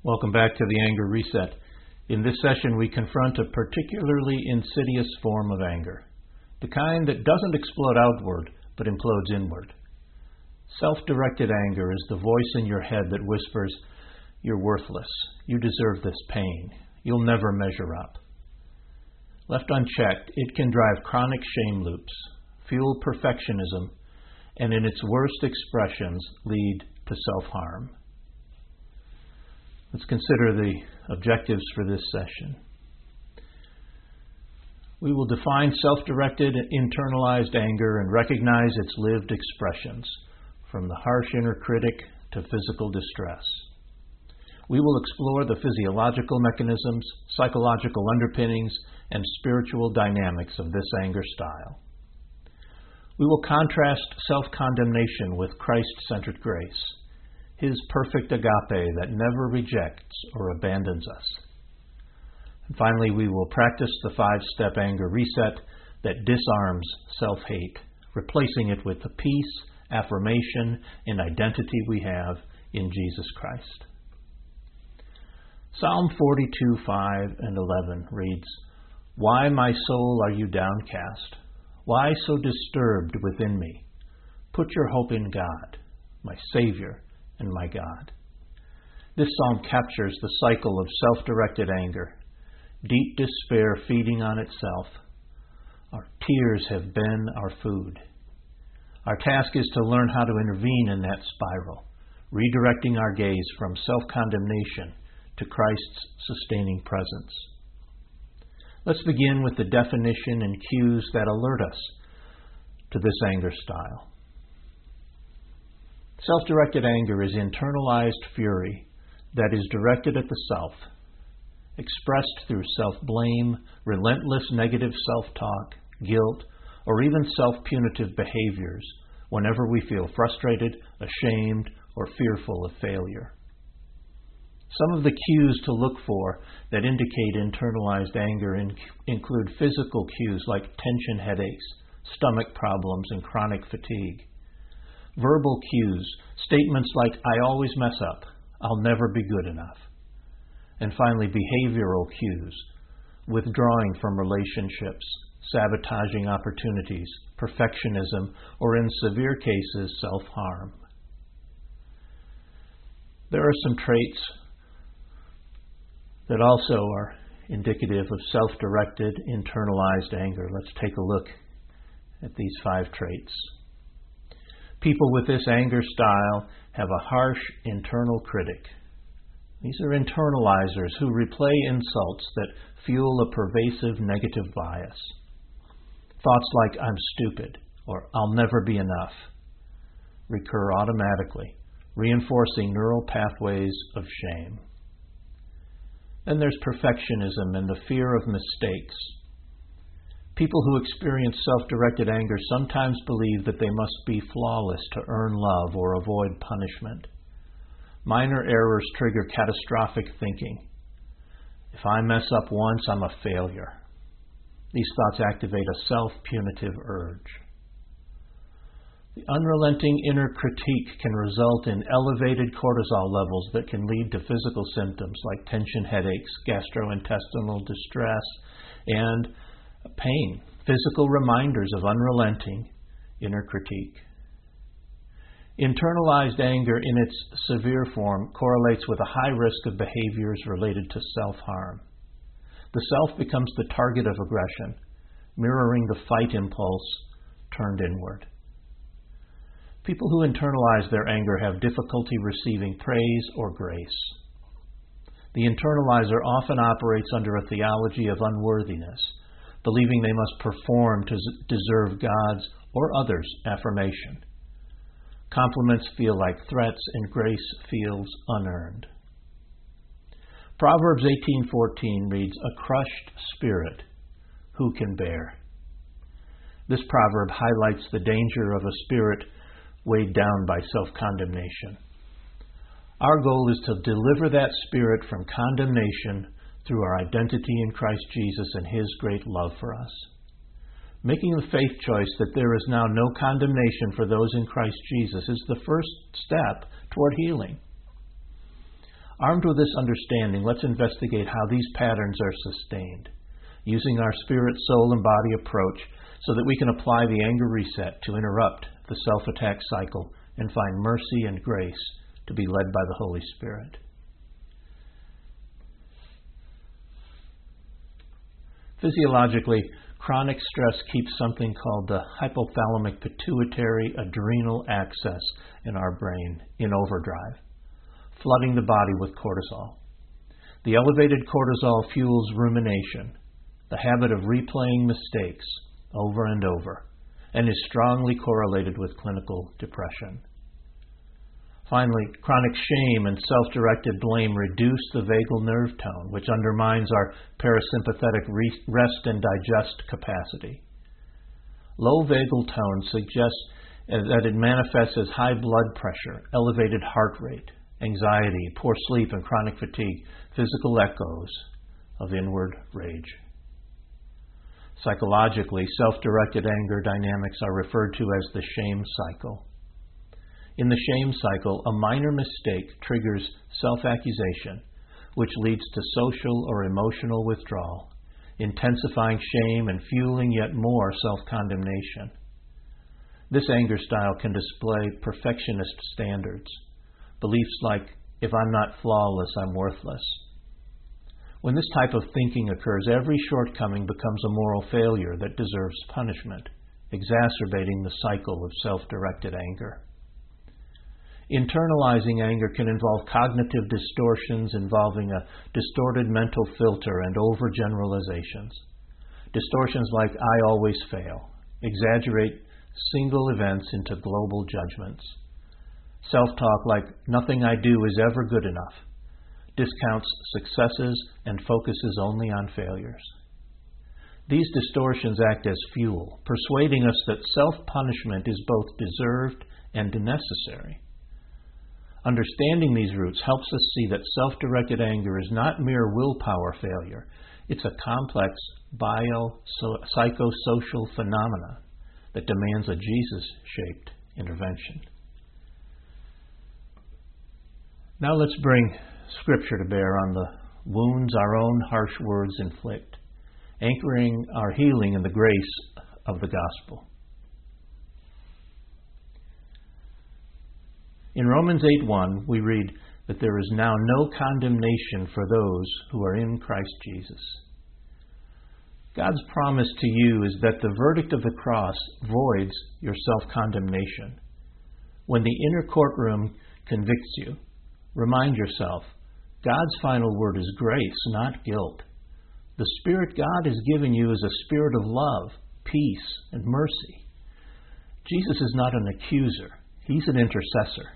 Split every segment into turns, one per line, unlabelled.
Welcome back to the Anger Reset. In this session, we confront a particularly insidious form of anger, the kind that doesn't explode outward, but implodes inward. Self-directed anger is the voice in your head that whispers, "You're worthless. You deserve this pain. You'll never measure up." Left unchecked, it can drive chronic shame loops, fuel perfectionism, and in its worst expressions, lead to self-harm. Let's consider the objectives for this session. We will define self-directed, internalized anger and recognize its lived expressions, from the harsh inner critic to physical distress. We will explore the physiological mechanisms, psychological underpinnings, and spiritual dynamics of this anger style. We will contrast self-condemnation with Christ-centered grace, His perfect agape that never rejects or abandons us. And finally, we will practice the 5-step anger reset that disarms self-hate, replacing it with the peace, affirmation, and identity we have in Jesus Christ. Psalm 42, 5 and 11 reads, "Why, my soul, are you downcast? Why so disturbed within me? Put your hope in God, my Savior and my God." This psalm captures the cycle of self-directed anger, deep despair feeding on itself. Our tears have been our food. Our task is to learn how to intervene in that spiral, redirecting our gaze from self-condemnation to Christ's sustaining presence. Let's begin with the definition and cues that alert us to this anger style. Self-directed anger is internalized fury that is directed at the self, expressed through self-blame, relentless negative self-talk, guilt, or even self-punitive behaviors whenever we feel frustrated, ashamed, or fearful of failure. Some of the cues to look for that indicate internalized anger include physical cues like tension headaches, stomach problems, and chronic fatigue. Verbal cues, statements like, "I always mess up," "I'll never be good enough." And finally, behavioral cues, withdrawing from relationships, sabotaging opportunities, perfectionism, or in severe cases, self-harm. There are some traits that also are indicative of self-directed, internalized anger. Let's take a look at these 5 traits. People with this anger style have a harsh internal critic. These are internalizers who replay insults that fuel a pervasive negative bias. Thoughts like, "I'm stupid," or "I'll never be enough," recur automatically, reinforcing neural pathways of shame. Then there's perfectionism and the fear of mistakes. People who experience self-directed anger sometimes believe that they must be flawless to earn love or avoid punishment. Minor errors trigger catastrophic thinking. "If I mess up once, I'm a failure." These thoughts activate a self-punitive urge. The unrelenting inner critique can result in elevated cortisol levels that can lead to physical symptoms like tension headaches, gastrointestinal distress, and pain, physical reminders of unrelenting inner critique. Internalized anger in its severe form correlates with a high risk of behaviors related to self-harm. The self becomes the target of aggression, mirroring the fight impulse turned inward. People who internalize their anger have difficulty receiving praise or grace. The internalizer often operates under a theology of unworthiness, believing they must perform to deserve God's or others' affirmation. Compliments feel like threats and grace feels unearned. Proverbs 18:14 reads, "A crushed spirit, who can bear?" This proverb highlights the danger of a spirit weighed down by self-condemnation. Our goal is to deliver that spirit from condemnation through our identity in Christ Jesus and His great love for us. Making the faith choice that there is now no condemnation for those in Christ Jesus is the first step toward healing. Armed with this understanding, let's investigate how these patterns are sustained, using our spirit, soul, and body approach so that we can apply the anger reset to interrupt the self-attack cycle and find mercy and grace to be led by the Holy Spirit. Physiologically, chronic stress keeps something called the hypothalamic pituitary adrenal axis in our brain in overdrive, flooding the body with cortisol. The elevated cortisol fuels rumination, the habit of replaying mistakes over and over, and is strongly correlated with clinical depression. Finally, chronic shame and self-directed blame reduce the vagal nerve tone, which undermines our parasympathetic rest and digest capacity. Low vagal tone suggests that it manifests as high blood pressure, elevated heart rate, anxiety, poor sleep, and chronic fatigue, physical echoes of inward rage. Psychologically, self-directed anger dynamics are referred to as the shame cycle. In the shame cycle, a minor mistake triggers self-accusation, which leads to social or emotional withdrawal, intensifying shame and fueling yet more self-condemnation. This anger style can display perfectionist standards, beliefs like, if I'm not flawless, I'm worthless. When this type of thinking occurs, every shortcoming becomes a moral failure that deserves punishment, exacerbating the cycle of self-directed anger. Internalizing anger can involve cognitive distortions involving a distorted mental filter and overgeneralizations. Distortions like I always fail exaggerate single events into global judgments. Self-talk like nothing I do is ever good enough discounts successes and focuses only on failures. These distortions act as fuel, persuading us that self-punishment is both deserved and necessary. Understanding these roots helps us see that self-directed anger is not mere willpower failure. It's a complex psychosocial phenomenon that demands a Jesus-shaped intervention. Now let's bring Scripture to bear on the wounds our own harsh words inflict, anchoring our healing in the grace of the gospel. In Romans 8:1, we read that there is now no condemnation for those who are in Christ Jesus. God's promise to you is that the verdict of the cross voids your self-condemnation. When the inner courtroom convicts you, remind yourself, God's final word is grace, not guilt. The Spirit God has given you is a spirit of love, peace, and mercy. Jesus is not an accuser. He's an intercessor.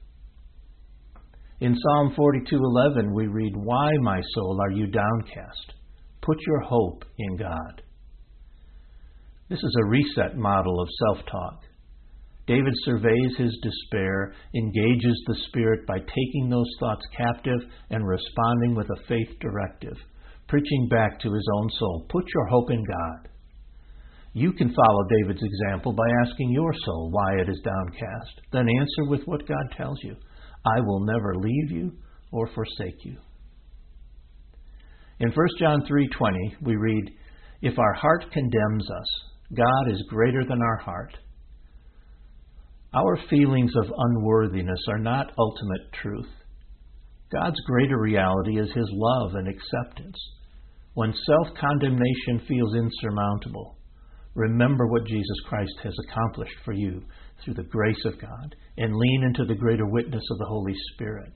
In Psalm 42:11, we read, Why, my soul, are you downcast? Put your hope in God. This is a reset model of self-talk. David surveys his despair, engages the Spirit by taking those thoughts captive and responding with a faith directive, preaching back to his own soul, put your hope in God. You can follow David's example by asking your soul why it is downcast. Then answer with what God tells you. I will never leave you or forsake you. In 1 John 3:20, we read, If our heart condemns us, God is greater than our heart. Our feelings of unworthiness are not ultimate truth. God's greater reality is His love and acceptance. When self-condemnation feels insurmountable, remember what Jesus Christ has accomplished for you through the grace of God and lean into the greater witness of the Holy Spirit.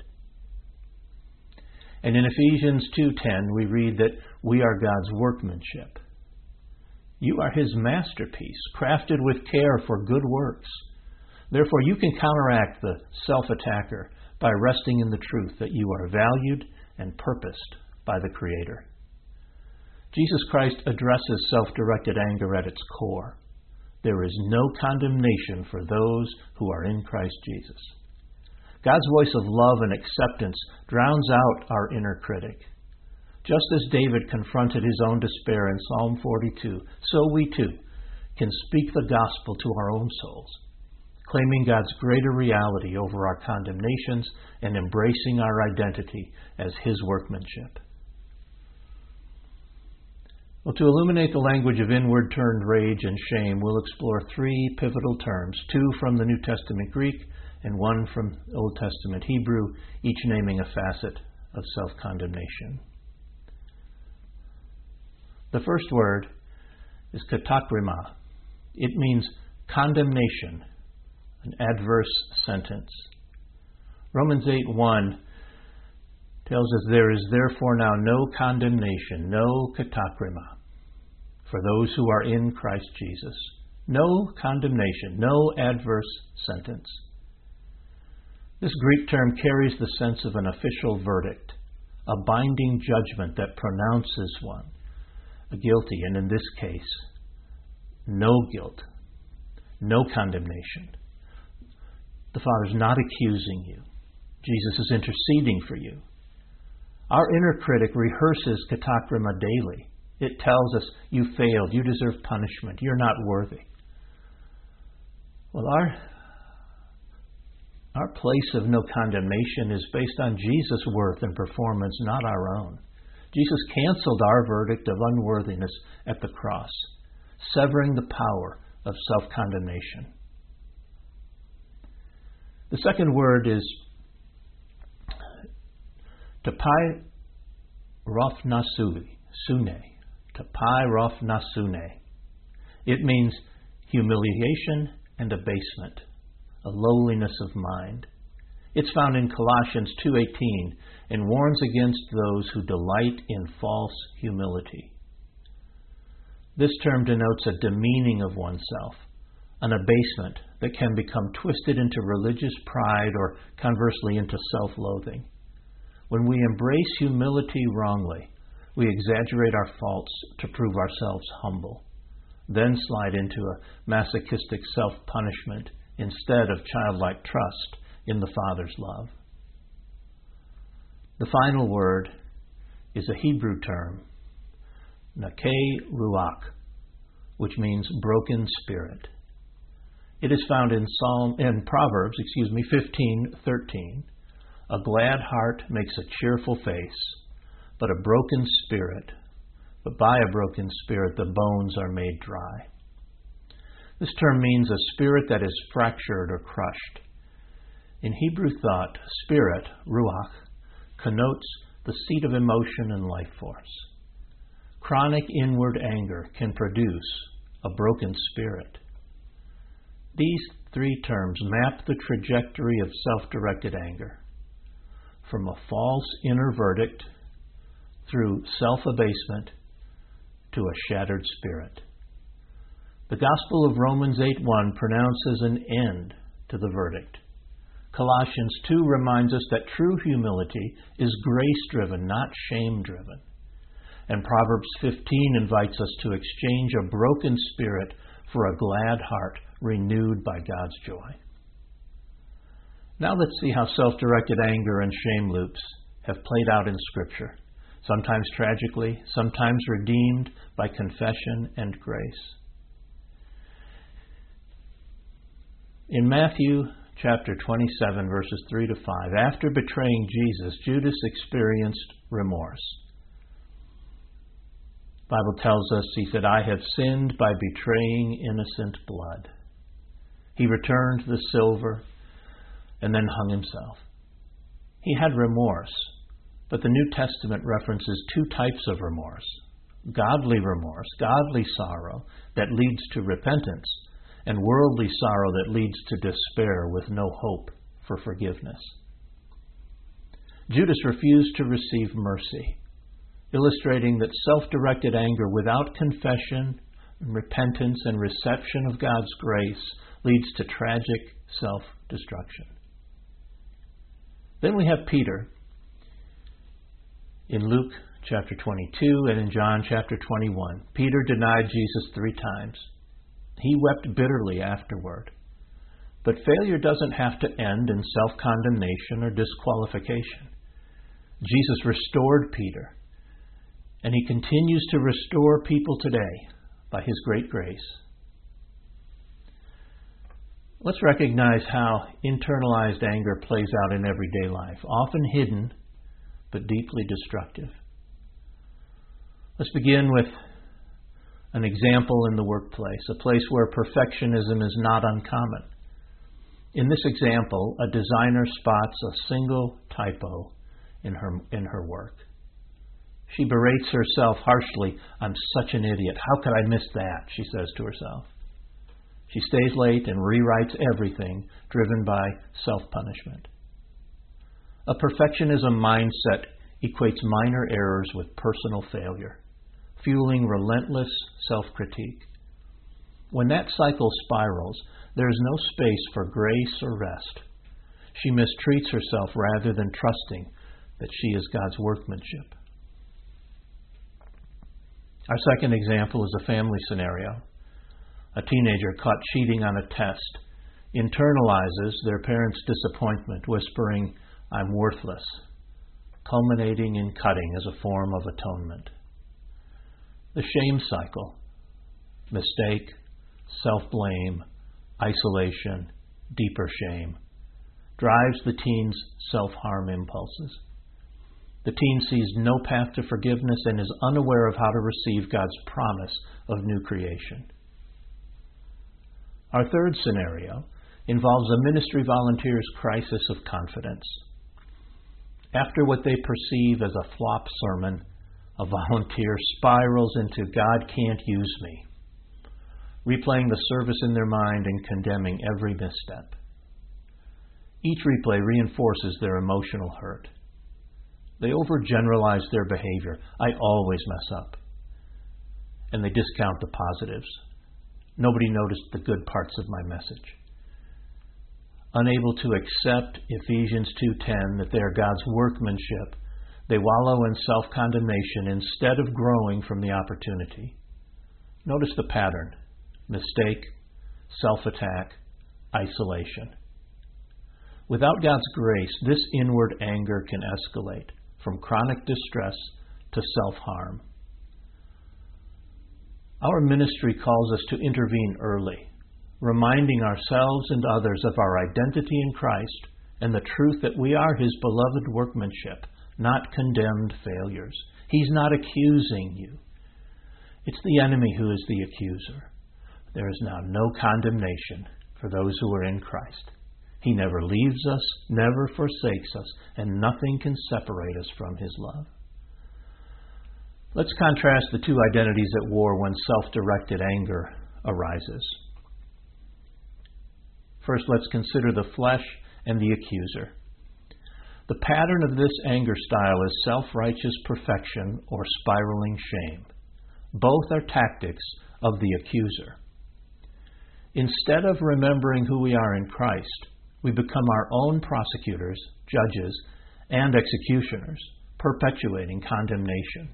And in Ephesians 2:10, we read that we are God's workmanship. You are His masterpiece, crafted with care for good works. Therefore, you can counteract the self-attacker by resting in the truth that you are valued and purposed by the Creator. Jesus Christ addresses self-directed anger at its core. There is no condemnation for those who are in Christ Jesus. God's voice of love and acceptance drowns out our inner critic. Just as David confronted his own despair in Psalm 42, so we too can speak the gospel to our own souls, claiming God's greater reality over our condemnations and embracing our identity as His workmanship. Well, to illuminate the language of inward-turned rage and shame, we'll explore three pivotal terms, two from the New Testament Greek and one from Old Testament Hebrew, each naming a facet of self-condemnation. The first word is katakrima. It means condemnation, an adverse sentence. Romans 8:1 tells us, "There is therefore now no condemnation, no katakrima, for those who are in Christ Jesus." No condemnation, no adverse sentence. This Greek term carries the sense of an official verdict, a binding judgment that pronounces one guilty, and in this case, no guilt, no condemnation. The Father's not accusing you. Jesus is interceding for you. Our inner critic rehearses katakrima daily. It tells us, you failed, you deserve punishment, you're not worthy. Well, our place of no condemnation is based on Jesus' worth and performance, not our own. Jesus canceled our verdict of unworthiness at the cross, severing the power of self-condemnation. The second word is tapairophnasune. Tapairophnasune. It means humiliation and abasement, a lowliness of mind. It's found in Colossians 2:18 and warns against those who delight in false humility. This term denotes a demeaning of oneself, an abasement that can become twisted into religious pride or conversely into self-loathing. When we embrace humility wrongly, we exaggerate our faults to prove ourselves humble, then slide into a masochistic self-punishment instead of childlike trust in the Father's love. The final word is a Hebrew term, nakei ruach, which means broken spirit. It is found in Proverbs 15:13. A glad heart makes a cheerful face, but by a broken spirit the bones are made dry. This term means a spirit that is fractured or crushed. In Hebrew thought, spirit, ruach, connotes the seat of emotion and life force. Chronic inward anger can produce a broken spirit. These three terms map the trajectory of self-directed anger, from a false inner verdict through self-abasement to a shattered spirit. The Gospel of Romans 8:1 pronounces an end to the verdict. Colossians 2 reminds us that true humility is grace-driven, not shame-driven. And Proverbs 15 invites us to exchange a broken spirit for a glad heart renewed by God's joy. Now let's see how self-directed anger and shame loops have played out in Scripture, sometimes tragically, sometimes redeemed by confession and grace. In Matthew chapter 27, verses 3 to 5, after betraying Jesus, Judas experienced remorse. The Bible tells us, he said, "I have sinned by betraying innocent blood." He returned the silver and then hung himself. He had remorse, but the New Testament references two types of remorse: godly remorse, godly sorrow that leads to repentance, and worldly sorrow that leads to despair with no hope for forgiveness. Judas refused to receive mercy, illustrating that self-directed anger without confession, repentance, and reception of God's grace leads to tragic self-destruction. Then we have Peter in Luke chapter 22 and in John chapter 21. Peter denied Jesus 3 times. He wept bitterly afterward. But failure doesn't have to end in self-condemnation or disqualification. Jesus restored Peter, and he continues to restore people today by his great grace. Let's recognize how internalized anger plays out in everyday life, often hidden, but deeply destructive. Let's begin with an example in the workplace, a place where perfectionism is not uncommon. In this example, a designer spots a single typo in her work. She berates herself harshly. "I'm such an idiot. How could I miss that?" she says to herself. She stays late and rewrites everything, driven by self-punishment. A perfectionism mindset equates minor errors with personal failure, fueling relentless self-critique. When that cycle spirals, there is no space for grace or rest. She mistreats herself rather than trusting that she is God's workmanship. Our second example is a family scenario. A teenager caught cheating on a test internalizes their parents' disappointment, whispering, "I'm worthless," culminating in cutting as a form of atonement. The shame cycle, mistake, self-blame, isolation, deeper shame, drives the teen's self-harm impulses. The teen sees no path to forgiveness and is unaware of how to receive God's promise of new creation. Our third scenario involves a ministry volunteer's crisis of confidence. After what they perceive as a flop sermon, a volunteer spirals into "God can't use me," replaying the service in their mind and condemning every misstep. Each replay reinforces their emotional hurt. They overgeneralize their behavior. "I always mess up." And they discount the positives. "Nobody noticed the good parts of my message." Unable to accept Ephesians 2:10 that they are God's workmanship, they wallow in self-condemnation instead of growing from the opportunity. Notice the pattern: mistake, self-attack, isolation. Without God's grace, this inward anger can escalate from chronic distress to self-harm. Our ministry calls us to intervene early, reminding ourselves and others of our identity in Christ and the truth that we are His beloved workmanship, not condemned failures. He's not accusing you. It's the enemy who is the accuser. There is now no condemnation for those who are in Christ. He never leaves us, never forsakes us, and nothing can separate us from His love. Let's contrast the two identities at war when self-directed anger arises. First, let's consider the flesh and the accuser. The pattern of this anger style is self-righteous perfection or spiraling shame. Both are tactics of the accuser. Instead of remembering who we are in Christ, we become our own prosecutors, judges, and executioners, perpetuating condemnation.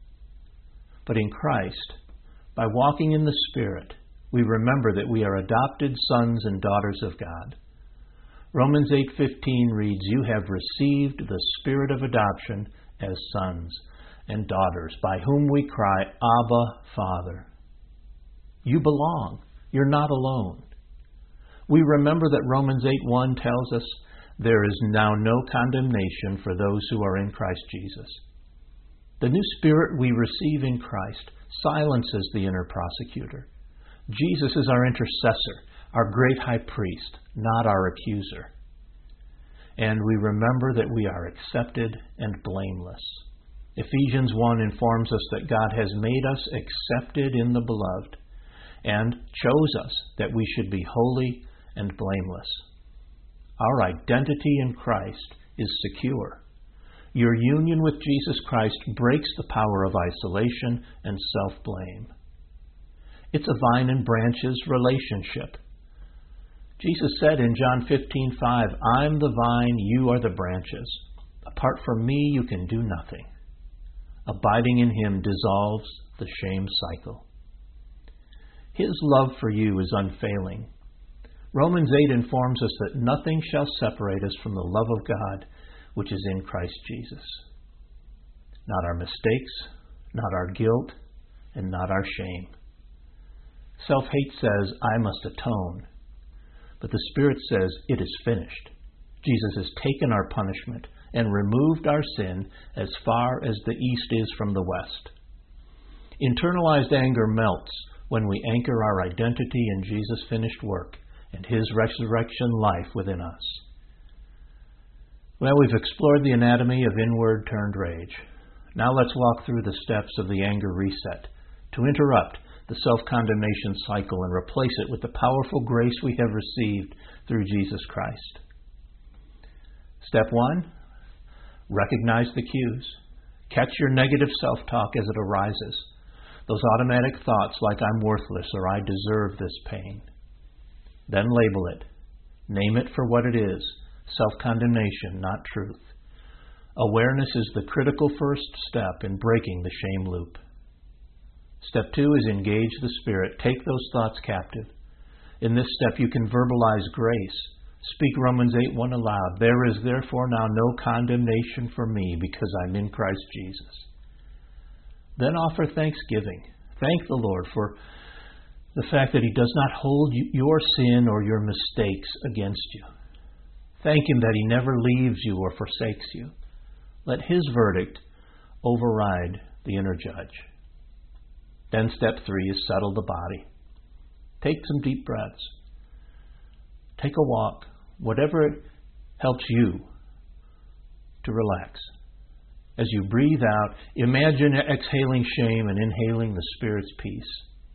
But in Christ, by walking in the Spirit, we remember that we are adopted sons and daughters of God. Romans 8:15 reads, "You have received the Spirit of adoption as sons and daughters, by whom we cry, Abba, Father." You belong. You're not alone. We remember that Romans 8:1 tells us, "There is now no condemnation for those who are in Christ Jesus." The new Spirit we receive in Christ silences the inner prosecutor. Jesus is our intercessor, our great high priest, not our accuser. And we remember that we are accepted and blameless. Ephesians 1 informs us that God has made us accepted in the beloved and chose us that we should be holy and blameless. Our identity in Christ is secure. Your union with Jesus Christ breaks the power of isolation and self-blame. It's a vine and branches relationship. Jesus said in John 15:5, "I'm the vine, you are the branches. Apart from me, you can do nothing." Abiding in Him dissolves the shame cycle. His love for you is unfailing. Romans 8 informs us that nothing shall separate us from the love of God, which is in Christ Jesus. Not our mistakes, not our guilt, and not our shame. Self-hate says, "I must atone." But the Spirit says it is finished. Jesus has taken our punishment and removed our sin as far as the east is from the west. Internalized anger melts when we anchor our identity in Jesus' finished work and His resurrection life within us. Well, we've explored the anatomy of inward-turned rage. Now let's walk through the steps of the anger reset to interrupt the self-condemnation cycle and replace it with the powerful grace we have received through Jesus Christ. Step 1, recognize the cues. Catch your negative self-talk as it arises. Those automatic thoughts like I'm worthless or I deserve this pain. Then label it. Name it for what it is. Self-condemnation, not truth. Awareness is the critical first step in breaking the shame loop. Step 2 is engage the Spirit. Take those thoughts captive. In this step, you can verbalize grace. Speak Romans 8:1 aloud. There is therefore now no condemnation for me because I'm in Christ Jesus. Then offer thanksgiving. Thank the Lord for the fact that He does not hold your sin or your mistakes against you. Thank Him that He never leaves you or forsakes you. Let His verdict override the inner judge. Then step 3 is settle the body. Take some deep breaths. Take a walk. Whatever helps you to relax. As you breathe out, imagine exhaling shame and inhaling the Spirit's peace.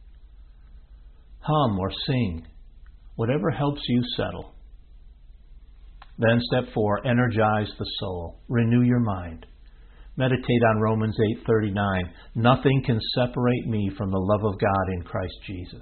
Hum or sing, whatever helps you settle. Then step 4, energize the soul. Renew your mind. Meditate on Romans 8:39. Nothing can separate me from the love of God in Christ Jesus.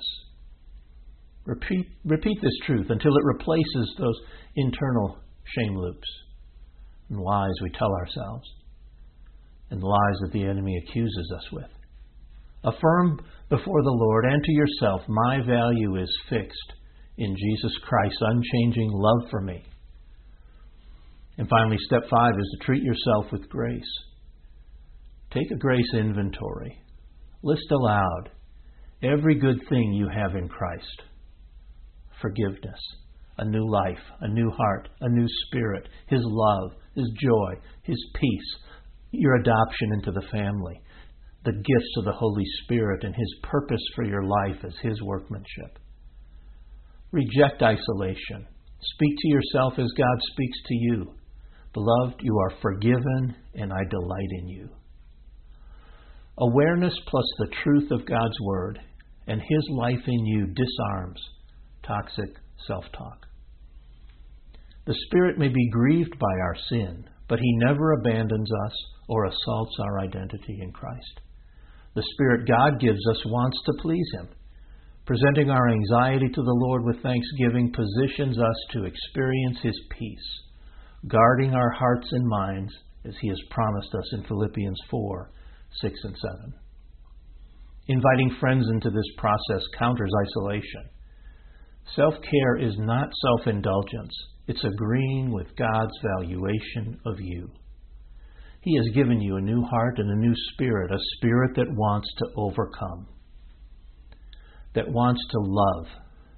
Repeat this truth until it replaces those internal shame loops and lies we tell ourselves and lies that the enemy accuses us with. Affirm before the Lord and to yourself, my value is fixed in Jesus Christ's unchanging love for me. And finally, step 5 is to treat yourself with grace. Take a grace inventory. List aloud every good thing you have in Christ. Forgiveness, a new life, a new heart, a new spirit, His love, His joy, His peace, your adoption into the family, the gifts of the Holy Spirit and His purpose for your life as His workmanship. Reject isolation. Speak to yourself as God speaks to you. Beloved, you are forgiven and I delight in you. Awareness plus the truth of God's Word and His life in you disarms toxic self-talk. The Spirit may be grieved by our sin, but He never abandons us or assaults our identity in Christ. The Spirit God gives us wants to please Him. Presenting our anxiety to the Lord with thanksgiving positions us to experience His peace, guarding our hearts and minds as He has promised us in Philippians 4:6 and 7. Inviting friends into this process counters isolation. Self-care is not self-indulgence. It's agreeing with God's valuation of you. He has given you a new heart and a new spirit, a spirit that wants to overcome, that wants to love.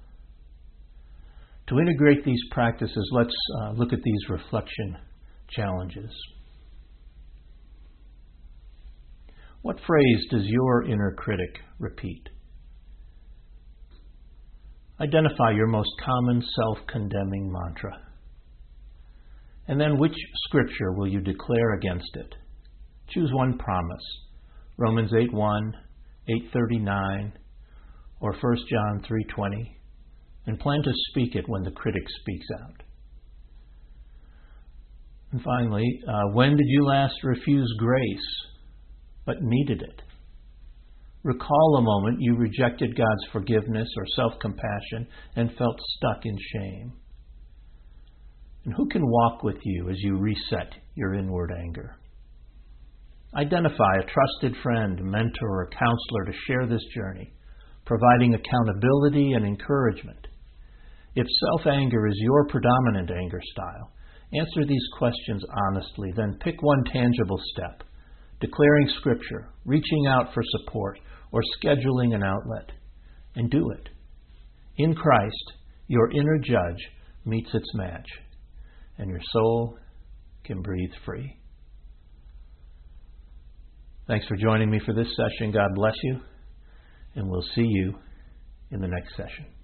To integrate these practices, let's look at these reflection challenges. What phrase does your inner critic repeat? Identify your most common self-condemning mantra. And then which scripture will you declare against it? Choose one promise. Romans 8:1, 8:39, or 1 John 3:20, and plan to speak it when the critic speaks out. And finally, when did you last refuse grace but needed it? Recall a moment you rejected God's forgiveness or self-compassion and felt stuck in shame. And who can walk with you as you reset your inward anger? Identify a trusted friend, mentor, or counselor to share this journey, providing accountability and encouragement. If self-anger is your predominant anger style, answer these questions honestly, then pick one tangible step, declaring Scripture, reaching out for support, or scheduling an outlet, and do it. In Christ, your inner judge meets its match, and your soul can breathe free. Thanks for joining me for this session. God bless you, and we'll see you in the next session.